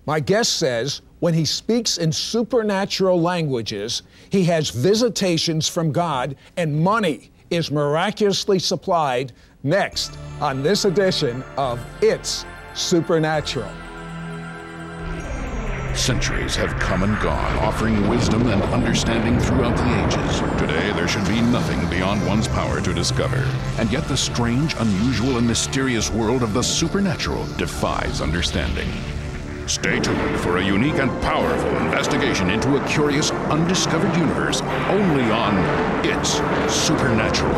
My guest says when he speaks in supernatural languages, he has visitations from God and money is miraculously supplied. Next on this edition of It's Supernatural. Centuries have come and gone, offering wisdom and understanding throughout the ages. Today, there should be nothing beyond one's power to discover. And yet the strange, unusual, and mysterious world of the supernatural defies understanding. Stay tuned for a unique and powerful investigation into a curious, undiscovered universe, only on It's Supernatural.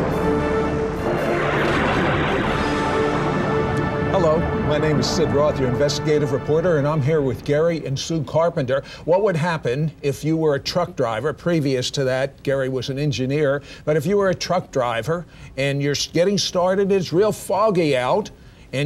Hello, my name is Sid Roth, your investigative reporter, and I'm here with Gary and Sue Carpenter. What would happen if you were a truck driver? Previous to that, Gary was an engineer, but if you were a truck driver and you're getting started, it's real foggy out, and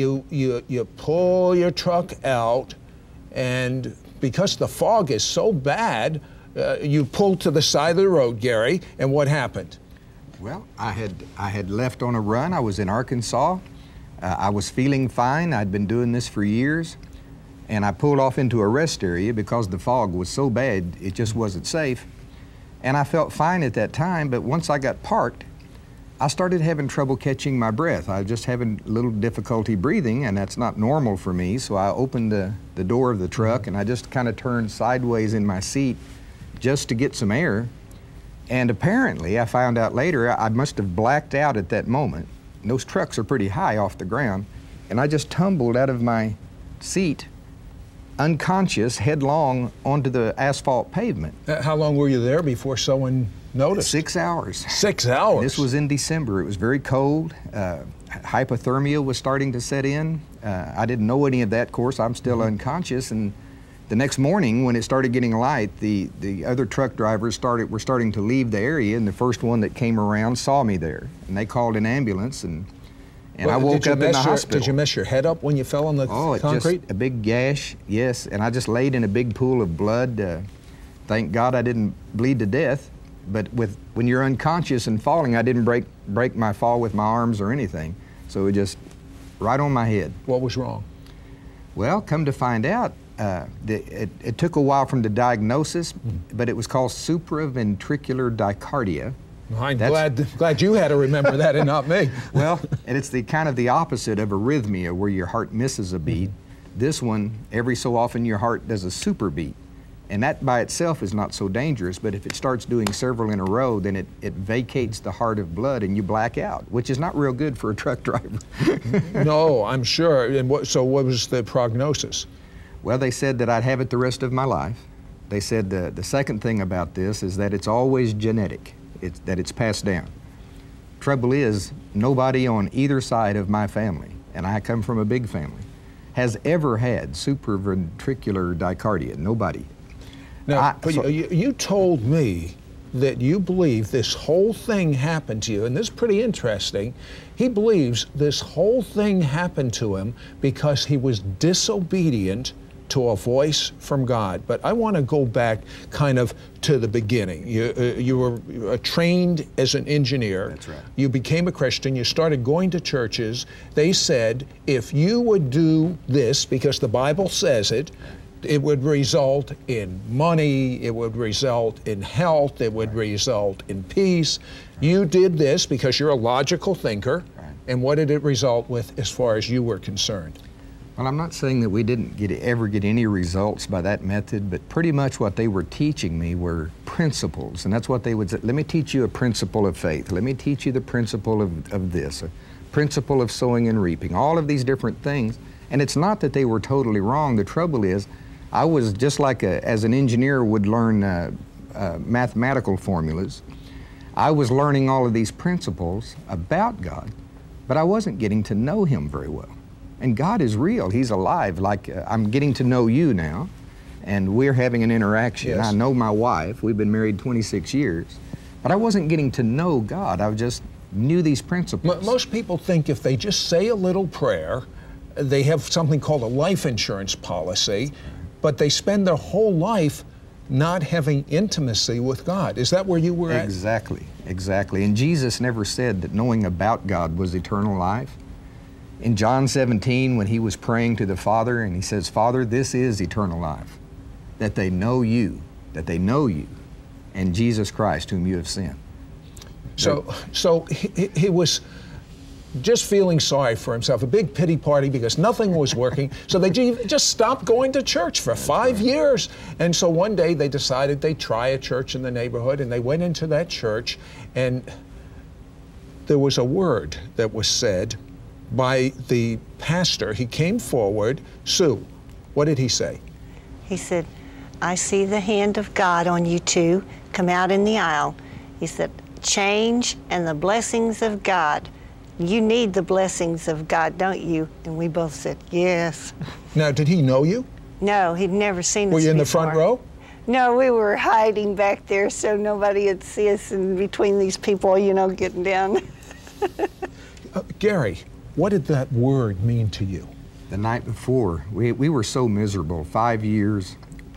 you pull your truck out, and because the fog is so bad, you pull to the side of the road, Gary, and what happened? Well, I had left on a run. I was in Arkansas. I was feeling fine. I'd been doing this for years, and I pulled off into a rest area because the fog was so bad, it just wasn't safe. And I felt fine at that time, but once I got parked, I started having trouble catching my breath. I was just having a little difficulty breathing, and that's not normal for me, so I opened the door of the truck, and I just kind of turned sideways in my seat just to get some air. And apparently, I found out later, I must have blacked out at that moment. And those trucks are pretty high off the ground, and I just tumbled out of my seat, unconscious, headlong onto the asphalt pavement. How long were you there before someone noticed? 6 hours. 6 hours? This was in December. It was very cold. Hypothermia was starting to set in. I didn't know any of that, of course. I'm still unconscious, and the next morning, when it started getting light, the other truck drivers were starting to leave the area, and the first one that came around saw me there, and they called an ambulance, and I woke up in the hospital. Did you mess your head up when you fell on the concrete? Just a big gash, yes, and I just laid in a big pool of blood. Thank God I didn't bleed to death, but when you're unconscious and falling, I didn't break my fall with my arms or anything, so it just right on my head. What was wrong? Well, come to find out, it took a while from the diagnosis, but it was called supraventricular tachycardia. I'm glad you had to remember that and not me. Well, and it's kind of the opposite of arrhythmia, where your heart misses a beat. This one, every so often your heart does a super beat. And that by itself is not so dangerous, but if it starts doing several in a row, then it vacates the heart of blood and you black out, which is not real good for a truck driver. No, I'm sure. And so what was the prognosis? Well, they said that I'd have it the rest of my life. They said the second thing about this is that it's always genetic, that it's passed down. Trouble is, nobody on either side of my family, and I come from a big family, has ever had supraventricular tachycardia. Nobody. Now, you told me that you believe this whole thing happened to you, and this is pretty interesting. He believes this whole thing happened to him because he was disobedient to a voice from God. But I want to go back kind of to the beginning. You were trained as an engineer. That's right. You became a Christian. You started going to churches. They said, if you would do this, because the Bible says it, it would result in money, it would result in health, it would result in peace. You did this because you're a logical thinker. And what did it result with as far as you were concerned? Well, I'm not saying that we didn't ever get any results by that method, but pretty much what they were teaching me were principles, and that's what they would say. Let me teach you a principle of faith. Let me teach you the principle of this, a principle of sowing and reaping, all of these different things. And it's not that they were totally wrong. The trouble is, I was just like as an engineer would learn mathematical formulas. I was learning all of these principles about God, but I wasn't getting to know Him very well. And God is real. He's alive. Like I'm getting to know you now, and we're having an interaction. Yes. I know my wife. We've been married 26 years. But I wasn't getting to know God. I just knew these principles. Most people think if they just say a little prayer, they have something called a life insurance policy, but they spend their whole life not having intimacy with God. Is that where you were at? Exactly, exactly. And Jesus never said that knowing about God was eternal life. in John 17 when he was praying to the Father, and he says, Father, this is eternal life, that they know you, and Jesus Christ whom you have sent. So he was just feeling sorry for himself, a big pity party because nothing was working. So they just stopped going to church for 5 years. And so one day they decided they'd try a church in the neighborhood, and they went into that church, and there was a word that was said by the pastor. He came forward. Sue, what did he say? He said, I see the hand of God on you two. Come out in the aisle. He said, change and the blessings of God. You need the blessings of God, don't you? And we both said, yes. Now, did he know you? No, he'd never seen us Were you in the before. front row? No, we were hiding back there so nobody would see us in between these people, you know, getting down. Gary, what did that word mean to you? The night before, we were so miserable, 5 years.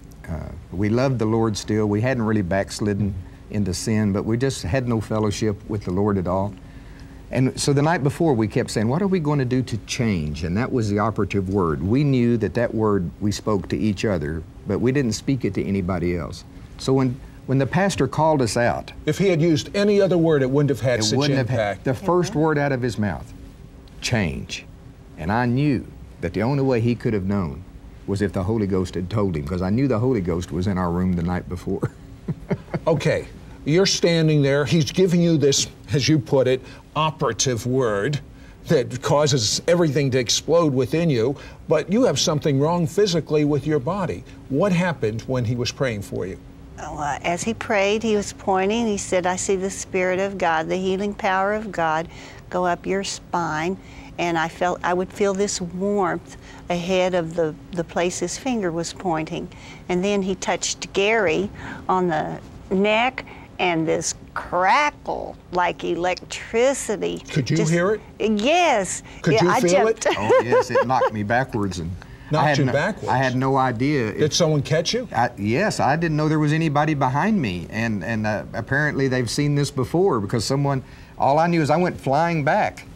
We loved the Lord still. We hadn't really backslidden into sin, but we just had no fellowship with the Lord at all. And so the night before, we kept saying, what are we going to do to change? And that was the operative word. We knew that word we spoke to each other, but we didn't speak it to anybody else. So when the pastor called us out, if he had used any other word, it wouldn't have had such impact. The first word out of his mouth, change. And I knew that the only way he could have known was if the Holy Ghost had told him, because I knew the Holy Ghost was in our room the night before. Okay, you're standing there. He's giving you this, as you put it, operative word that causes everything to explode within you, but you have something wrong physically with your body. What happened when he was praying for you? As he prayed, he was pointing. He said, I see the Spirit of God, the healing power of God go up your spine. And I would feel this warmth ahead of the place his finger was pointing. And then he touched Gary on the neck, and this crackle like electricity. Could you hear it? Yes. Could you feel it? Oh, yes, it knocked me backwards. And knocked you backwards? I had no idea. Did someone catch you? Yes, I didn't know there was anybody behind me. And apparently they've seen this before, because all I knew is I went flying back.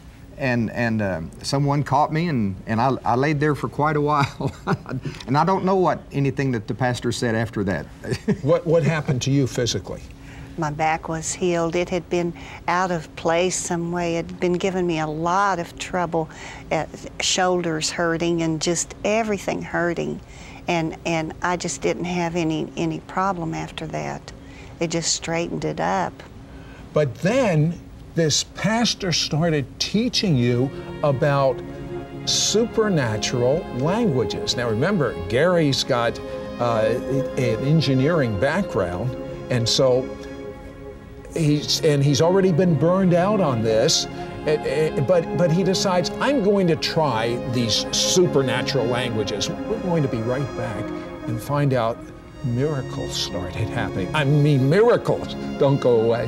And someone caught me, and I laid there for quite a while. And I don't know anything that the pastor said after that. What happened to you physically? My back was healed. It had been out of place some way. It had been giving me a lot of trouble, shoulders hurting and just everything hurting. And I just didn't have any problem after that. It just straightened it up. But then this pastor started teaching you about supernatural languages. Now remember, Gary's got an engineering background, and so he's already been burned out on this, but he decides, I'm going to try these supernatural languages. We're going to be right back and find out miracles started happening. I mean, miracles. Don't go away.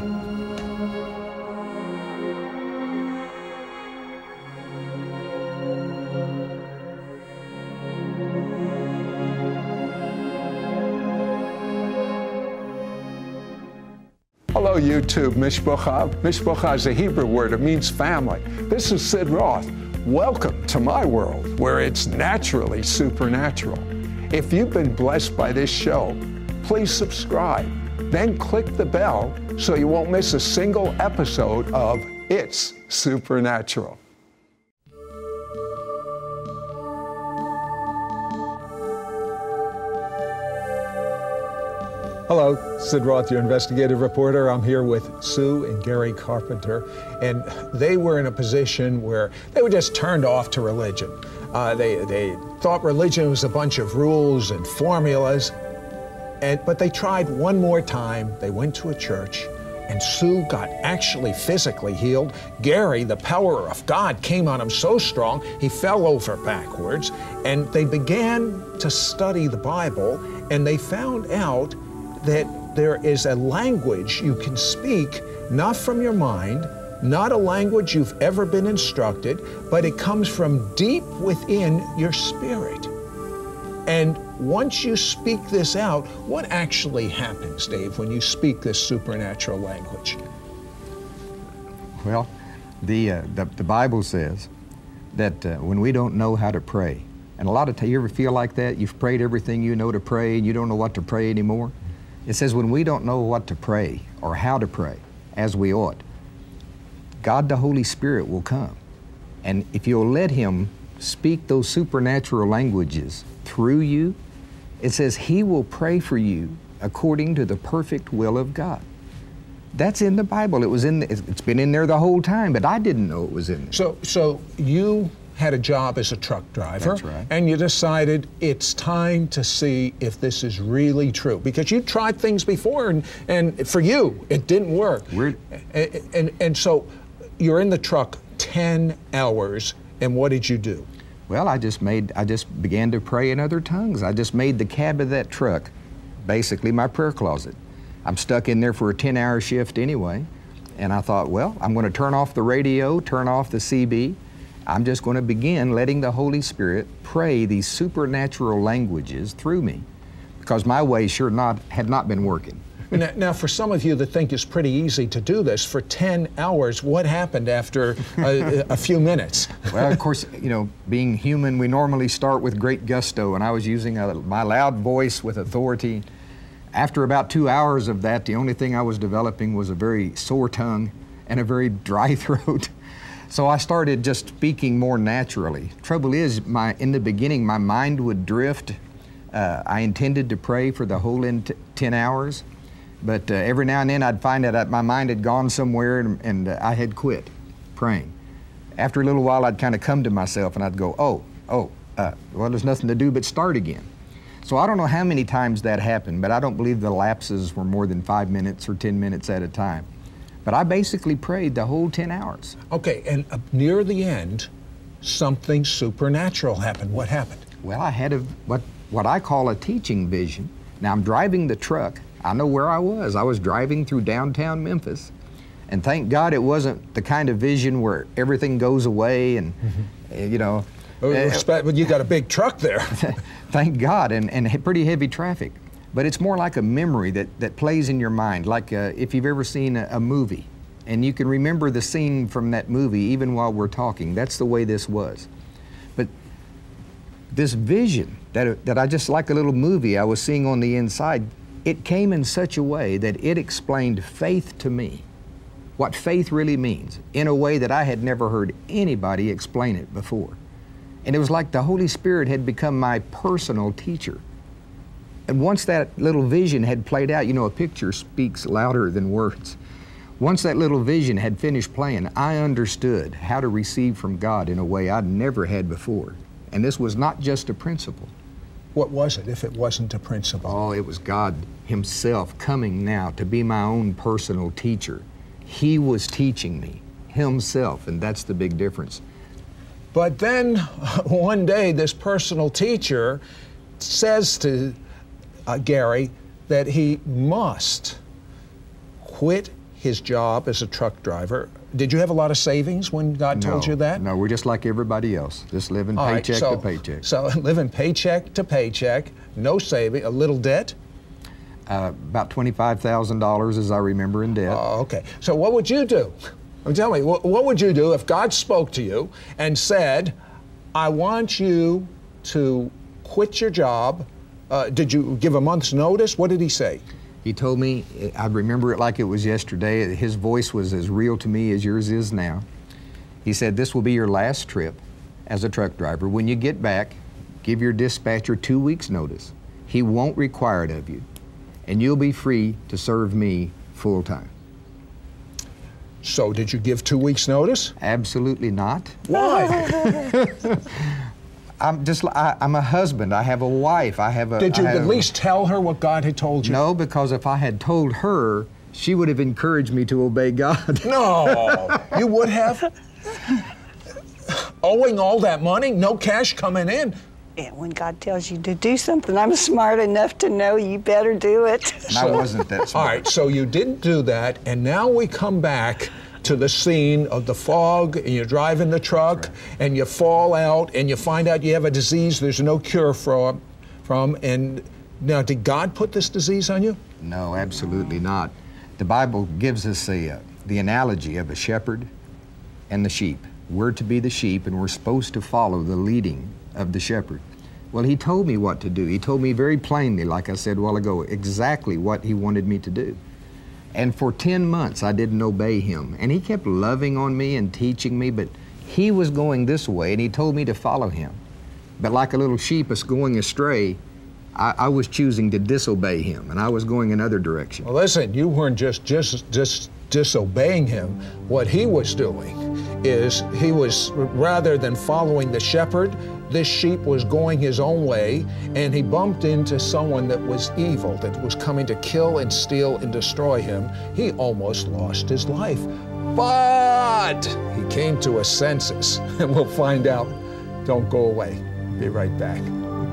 Hello, YouTube, Mishpocha. Mishpocha is a Hebrew word. It means family. This is Sid Roth. Welcome to my world, where it's naturally supernatural. If you've been blessed by this show, please subscribe. Then click the bell so you won't miss a single episode of It's Supernatural. Hello, Sid Roth, your investigative reporter. I'm here with Sue and Gary Carpenter, and they were in a position where they were just turned off to religion. They thought religion was a bunch of rules and formulas, but they tried one more time. They went to a church, and Sue got actually physically healed. Gary, the power of God came on him so strong, he fell over backwards, and they began to study the Bible, and they found out that there is a language you can speak, not from your mind, not a language you've ever been instructed, but it comes from deep within your spirit. And once you speak this out, what actually happens, Dave, when you speak this supernatural language? Well, the Bible says that when we don't know how to pray, and a lot of times, you ever feel like that? You've prayed everything you know to pray and you don't know what to pray anymore? It says when we don't know what to pray or how to pray as we ought, God the Holy Spirit will come. And if you'll let Him speak those supernatural languages through you, it says He will pray for you according to the perfect will of God. That's in the Bible. It's been in there the whole time, but I didn't know it was in there. So you had a job as a truck driver. That's right. And you decided it's time to see if this is really true. Because you tried things before, and for you, it didn't work. And so you're in the truck 10 hours, and what did you do? Well, I just began to pray in other tongues. I just made the cab of that truck basically my prayer closet. I'm stuck in there for a 10-hour shift anyway, and I thought, well, I'm going to turn off the radio, turn off the CB. I'm just going to begin letting the Holy Spirit pray these supernatural languages through me, because my way had not been working. Now, for some of you that think it's pretty easy to do this, for 10 hours, what happened after a few minutes? Well, of course, being human, we normally start with great gusto, and I was using my loud voice with authority. After about 2 hours of that, the only thing I was developing was a very sore tongue and a very dry throat. So I started just speaking more naturally. Trouble is, in the beginning, my mind would drift. I intended to pray for the whole 10 hours. But every now and then I'd find that my mind had gone somewhere and I had quit praying. After a little while I'd kind of come to myself and I'd go, well, there's nothing to do but start again. So I don't know how many times that happened, but I don't believe the lapses were more than 5 minutes or 10 minutes at a time. But I basically prayed the whole 10 hours. Okay, and near the end, something supernatural happened. What happened? Well, I had what I call a teaching vision. Now I'm driving the truck. I know where I was. I was driving through downtown Memphis. And thank God it wasn't the kind of vision where everything goes away and, But you got a big truck there. Thank God, and pretty heavy traffic. But it's more like a memory that plays in your mind, like if you've ever seen a movie, and you can remember the scene from that movie even while we're talking. That's the way this was. But this vision that I just, like a little movie I was seeing on the inside, it came in such a way that it explained faith to me, what faith really means, in a way that I had never heard anybody explain it before. And it was like the Holy Spirit had become my personal teacher. And once that little vision had played out, a picture speaks louder than words. Once that little vision had finished playing, I understood how to receive from God in a way I'd never had before. And this was not just a principle. What was it if it wasn't a principle? Oh, it was God Himself coming now to be my own personal teacher. He was teaching me Himself, and that's the big difference. But then one day this personal teacher says to Gary that he must quit his job as a truck driver. Did you have a lot of savings when God told you that? No, we're just like everybody else, just living paycheck to paycheck. So living paycheck to paycheck, no saving, a little debt? About $25,000 as I remember in debt. Oh, okay. So what would you do? Tell me, what would you do if God spoke to you and said, I want you to quit your job? Did you give a month's notice? What did He say? He told me, I remember it like it was yesterday. His voice was as real to me as yours is now. He said, this will be your last trip as a truck driver. When you get back, give your dispatcher 2 weeks' notice. He won't require it of you, and you'll be free to serve me full time. So did you give 2 weeks' notice? Absolutely not. Why? I'm a husband. I have a wife. Did you at least tell her what God had told you? No, because if I had told her, she would have encouraged me to obey God. No, you would have? Owing all that money, no cash coming in. Yeah, when God tells you to do something, I'm smart enough to know you better do it. And I wasn't that smart. All right, so you didn't do that, and now we come back to the scene of the fog, and you're driving the truck, and you fall out, and you find out you have a disease there's no cure from. And now, did God put this disease on you? No, absolutely not. The Bible gives us the analogy of a shepherd and the sheep. we're to be the sheep and we're supposed to follow the leading of the shepherd. Well, he told me what to do. He told me very plainly, like I said a while ago, exactly what he wanted me to do. And for 10 months, I didn't obey him. And he kept loving on me and teaching me, but he was going this way, and he told me to follow him. But like a little sheep that's going astray, I was choosing to disobey him, and I was going another direction. Well, listen, you weren't just disobeying him. What he was doing is he was, rather than following the shepherd, this sheep was going his own way, and he bumped into someone that was evil, that was coming to kill and steal and destroy him. He almost lost his life. But he came to his senses, and we'll find out. Don't go away. Be right back.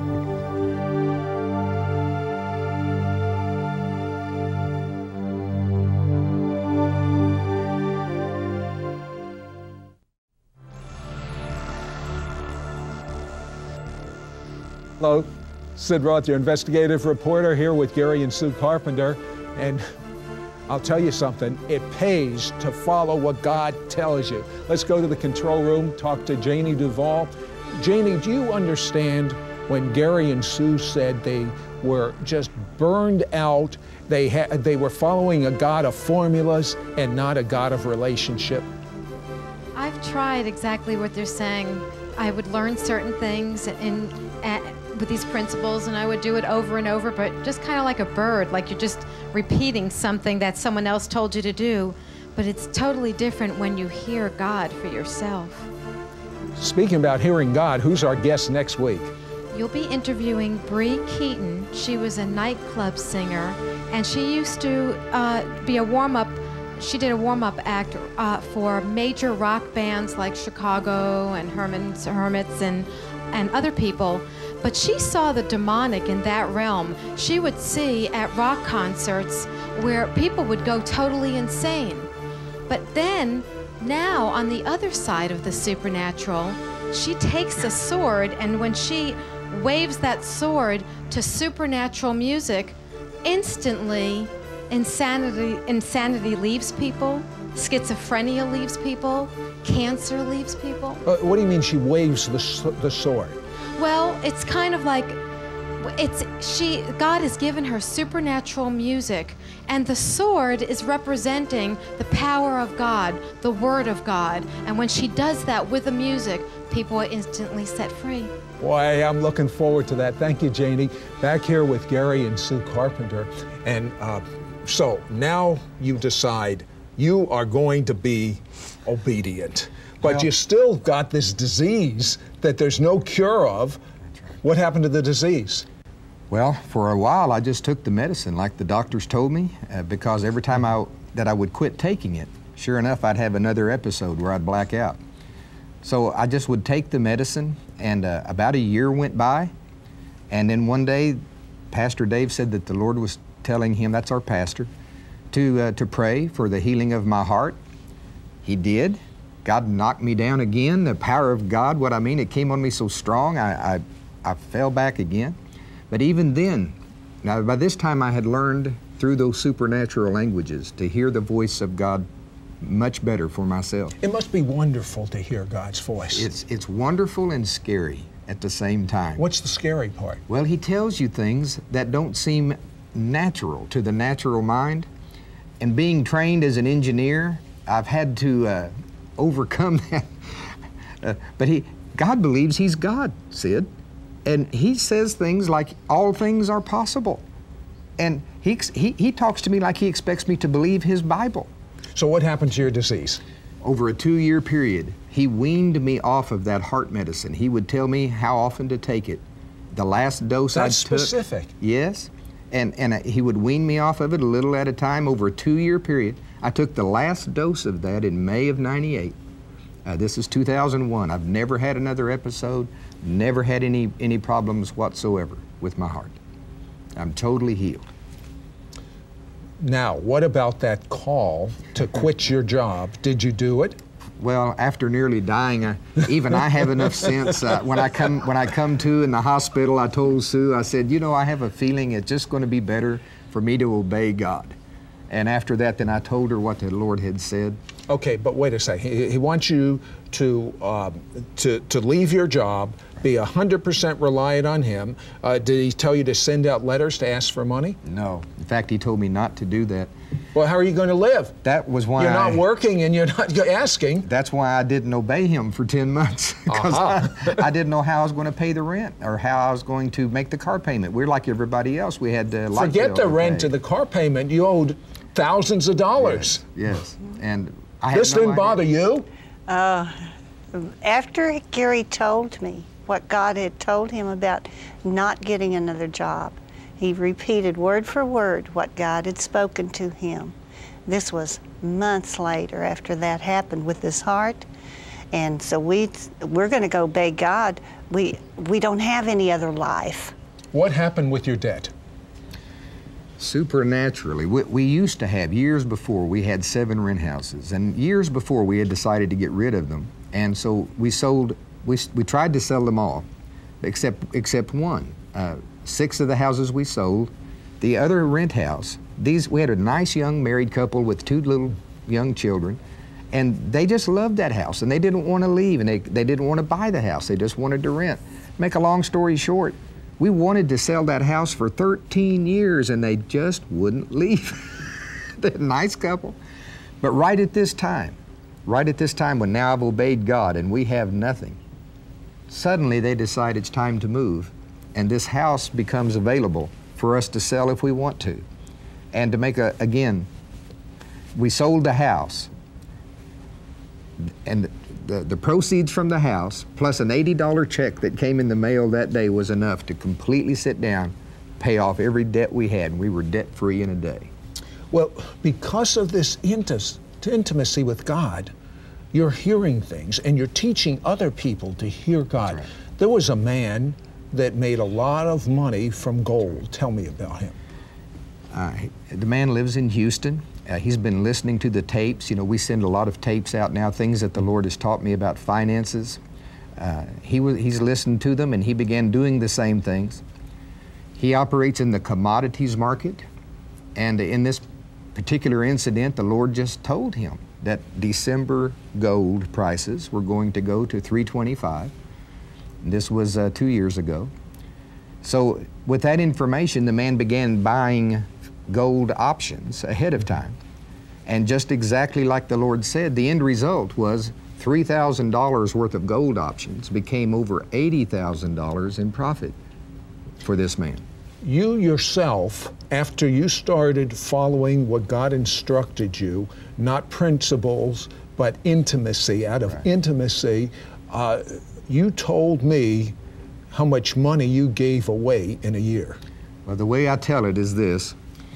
Hello, Sid Roth, your investigative reporter, here with Gary and Sue Carpenter. And I'll tell you something, it pays to follow what God tells you. Let's go to the control room, talk to Janie Duvall. Janie, do you understand when Gary and Sue said they were just burned out, they were following a God of formulas and not a God of relationship? I've tried exactly what they're saying. I would learn certain things with these principles, and I would do it over and over, but just kind of like a bird, like you're just repeating something that someone else told you to do. But it's totally different when you hear God for yourself. Speaking about hearing God, who's our guest next week? You'll be interviewing Bree Keaton. She was a nightclub singer, and she used to be a warm-up. She did a warm-up act for major rock bands like Chicago and Hermits and other people. But she saw the demonic in that realm. She would see at rock concerts where people would go totally insane. But then, now on the other side of the supernatural, she takes a sword, and when she waves that sword to supernatural music, instantly insanity leaves people, schizophrenia leaves people, cancer leaves people. What do you mean she waves the sword? Well, it's kind of like, God has given her supernatural music, and the sword is representing the power of God, the Word of God. And when she does that with the music, people are instantly set free. Boy, I'm looking forward to that. Thank you, Janie. Back here with Gary and Sue Carpenter. And so now you decide you are going to be obedient. But you still got this disease that there's no cure of. What happened to the disease? Well, for a while I just took the medicine like the doctors told me, because every time that I would quit taking it, sure enough, I'd have another episode where I'd black out. So I just would take the medicine, and about a year went by, and then one day Pastor Dave said that the Lord was telling him, that's our pastor, to pray for the healing of my heart. He did. God knocked me down again. The power of God, what I mean, it came on me so strong, I fell back again. But even then, now by this time I had learned through those supernatural languages to hear the voice of God much better for myself. It must be wonderful to hear God's voice. It's wonderful and scary at the same time. What's the scary part? Well, He tells you things that don't seem natural to the natural mind. And being trained as an engineer, I've had to overcome that. But God believes He's God, Sid. And He says things like, all things are possible. And he talks to me like He expects me to believe His Bible. So what happened to your disease? Over a 2-year period, He weaned me off of that heart medicine. He would tell me how often to take it. The last dose I took. That's specific. Yes. And He would wean me off of it a little at a time over a 2-year period. I took the last dose of that in May of '98. This is 2001. I've never had another episode, never had any problems whatsoever with my heart. I'm totally healed. Now, what about that call to quit your job? Did you do it? Well, after nearly dying, even I have enough sense. When I come to in the hospital, I told Sue, I said, you know, I have a feeling it's just going to be better for me to obey God. And after that, then I told her what the Lord had said. Okay, but wait a second. He wants you to leave your job, be 100% reliant on him. Did he tell you to send out letters to ask for money? No. In fact, he told me not to do that. Well, how are you going to live? That was why you're not working and you're not asking. That's why I didn't obey him for 10 months. Because I didn't know how I was going to pay the rent or how I was going to make the car payment. We're like everybody else. We had to forget the rent to the car payment. You owed thousands of dollars. Yes. And I had this didn't bother you? After Gary told me what God had told him about not getting another job, he repeated word for word what God had spoken to him. This was months later after that happened with his heart. And so we're going to go obey God. We don't have any other life. What happened with your debt? Supernaturally. We used to have, years before, we had 7 rent houses. And years before, we had decided to get rid of them. And so we tried to sell them all, except one. 6 of the houses we sold. The other rent house, we had a nice young married couple with 2 little young children, and they just loved that house, and they didn't want to leave, and they didn't want to buy the house. They just wanted to rent. Make a long story short, we wanted to sell that house for 13 years, and they just wouldn't leave. They're a nice couple. But right at this time when now I've obeyed God and we have nothing, suddenly they decide it's time to move, and this house becomes available for us to sell if we want to. And to make again, we sold the house, and the proceeds from the house plus an $80 check that came in the mail that day was enough to completely sit down, pay off every debt we had, and we were debt-free in a day. Well, because of this intimacy with God, you're hearing things and you're teaching other people to hear God. Right. There was a man that made a lot of money from gold. Tell me about him. The man lives in Houston. He's been listening to the tapes. You know, we send a lot of tapes out now, things that the Lord has taught me about finances. He's listened to them, and he began doing the same things. He operates in the commodities market, and in this particular incident, the Lord just told him that December gold prices were going to go to $325. This was 2 years ago. So with that information, the man began buying gold options ahead of time. And just exactly like the Lord said, the end result was $3,000 worth of gold options became over $80,000 in profit for this man. You yourself, after you started following what God instructed you, not principles, but intimacy, out of intimacy, you told me how much money you gave away in a year. Well, the way I tell it is this.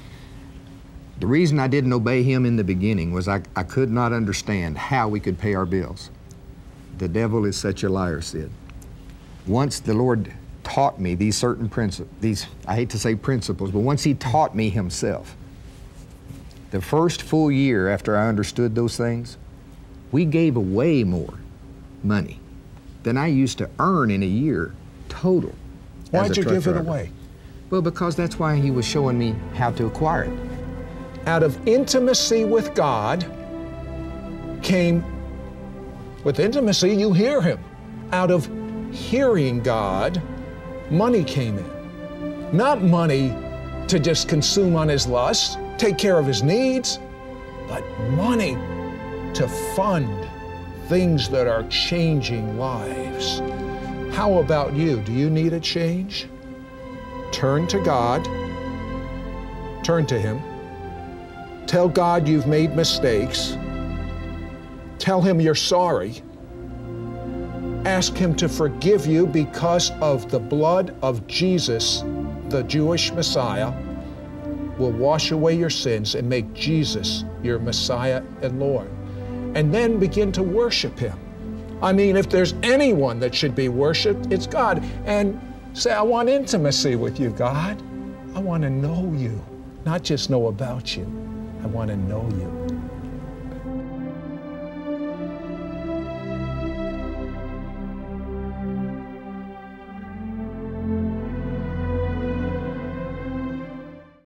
The reason I didn't obey him in the beginning was I could not understand how we could pay our bills. The devil is such a liar, Sid. Once the Lord taught me these certain principles, I hate to say principles, but once he taught me himself, the first full year after I understood those things, we gave away more money than I used to earn in a year total. Why'd you give it away? Well, because that's why he was showing me how to acquire it. Out of intimacy with God came, with intimacy you hear him. Out of hearing God, money came in. Not money to just consume on his lusts, take care of his needs, but money to fund things that are changing lives. How about you? Do you need a change? Turn to God. Turn to him. Tell God you've made mistakes. Tell him you're sorry. Ask him to forgive you because of the blood of Jesus, the Jewish Messiah, will wash away your sins and make Jesus your Messiah and Lord. And then begin to worship him. I mean, if there's anyone that should be worshiped, it's God. And say, I want intimacy with you, God. I want to know you, not just know about you. I want to know you.